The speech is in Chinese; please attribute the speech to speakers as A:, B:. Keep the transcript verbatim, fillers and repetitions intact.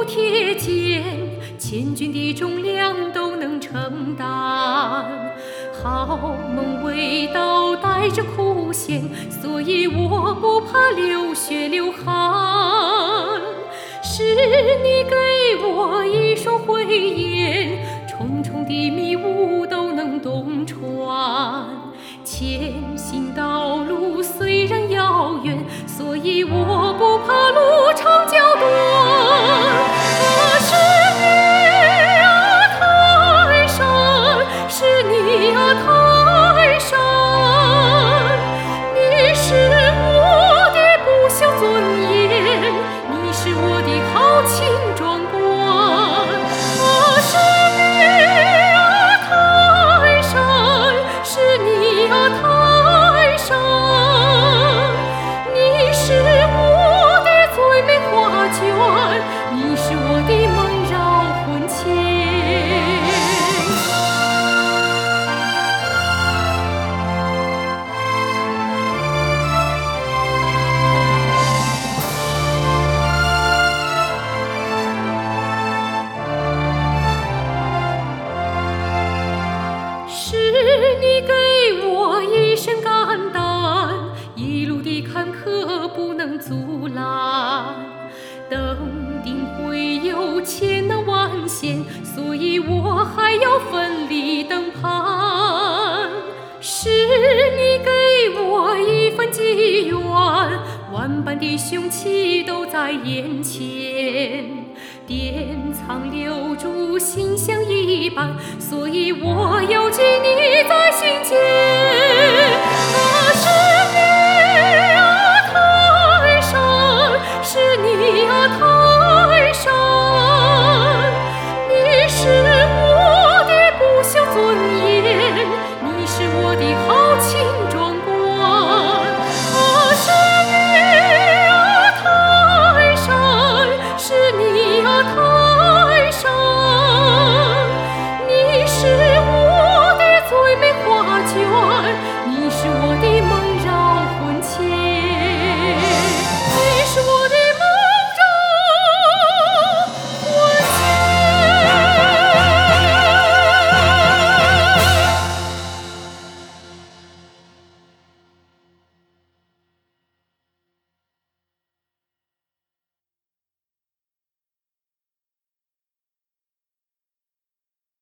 A: 有铁剑，千钧的重量都能承担。好梦未到，带着苦险，所以我不怕流血流汗。是你给我一双慧眼，重重的迷雾都能洞穿。前行道路虽然遥远，所以我不怕路长脚短。啊，是你啊，泰山，是你啊，泰山，你是我的不朽尊严，你是我的豪情壮观。啊，是你啊，泰山，是你啊，泰山，你是我的最美画卷，你是我的梦绕魂牵。是你给我一身肝胆，一路的坎坷不能阻拦。登顶会有千难万险，所以我还要奋力登攀。是你给我一份机缘，万般的凶器都在眼前。典藏留住心像一般，所以我要记你在心间。